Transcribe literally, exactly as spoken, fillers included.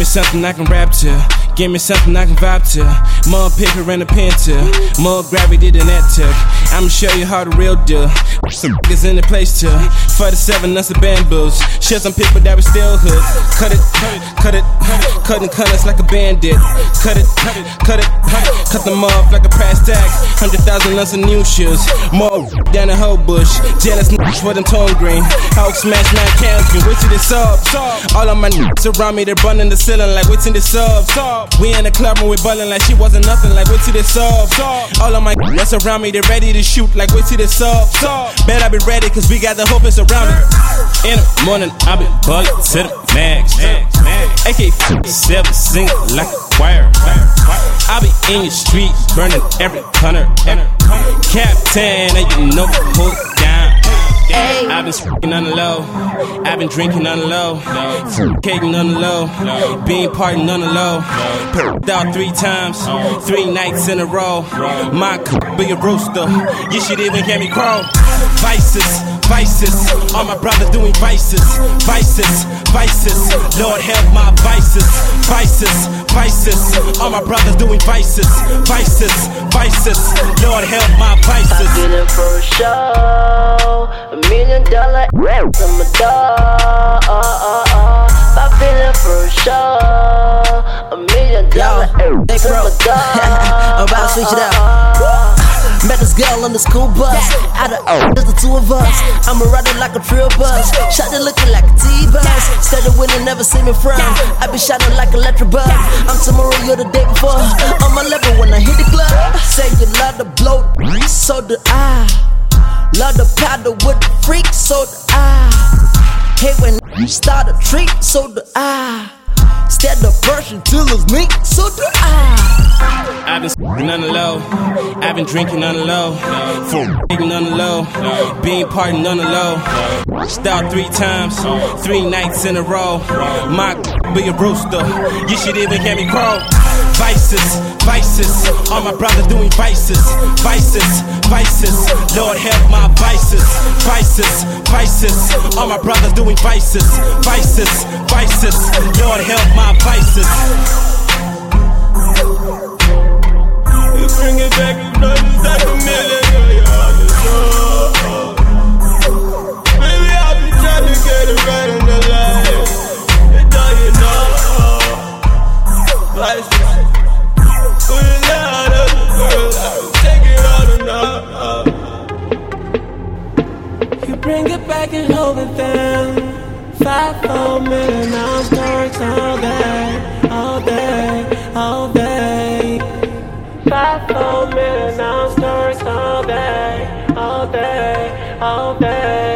something I can rap to. Give me something I can vibe to. More paper and a pen to. More gravity than that took. I'ma show you how the real do. Some niggas in the place too. For the seven nuts of bamboos. Share some people that we still hood. Cut it, cut it, cutting colors like a bandit. Cut it, cut it, cut them off like a price tag. Hundred thousand nuts of new shoes. More than a whole bush. Jealous niggas for them tone green. Hulk smash nine cans, can wait till it's up. All of my niggas around me, they running the ceiling like wait till it's up. We in the club and we ballin' like she wasn't nothing, like wait till it's up. All of my niggas around me, they ready to shoot like wait till it's up. Bet I be ready cause we got the hope it's around it. In the morning, I be ballin' to the max. A K forty-seven sing like a choir. I be in your street, burning every corner. Captain, and you know pull it down. I've been smoking on the low, I've been drinking on the low, caking on the low, being partying on the low. Perked out three times, three nights in a row. My cook be a rooster, you should even hear me crow. Vices, vices, all my brothers doing vices, vices, vices. Lord help my vices, vices, vices. All my brothers doing vices, vices, vices. Lord help my vices. I did it for a show, a million dollar rap from a dog. I feel it for a show, a million dollar rap from a dog. I'm about to switch it up. Met this girl on the school bus. Out of there's the two of us. I'ma ride it like a trail bus. Shot it looking like a T-bus. Started winning, never see me frown. I be shining like electric bug. I'm tomorrow, you're the day before. On my level when I hit the club. Say you love the blow, so do I. Love the powder with the freak, so do I. Hate when you start a treat, so do I. Instead of brushing till it's me, so do I. I've been smoking on the low, I've been drinking on the low, f***ing on the low, being partying on the low. Start three times, three nights in a row. My be a rooster, you should even hear me crow. Vices, vices, all my brothers doing vices, vices, vices. Lord help my vices, vices, vices. All my brothers doing vices, vices, vices. Lord help my vices. You bring it back, you know it's like a million dollars. Baby, I be trying to get it right in the life. And don't you know? Vices. Put it out of the girl, I will take it all or not. You bring it back and hold it down. Five, four million ounce darks all day, all day, all day. Five, four million ounce darks all day, all day, all day.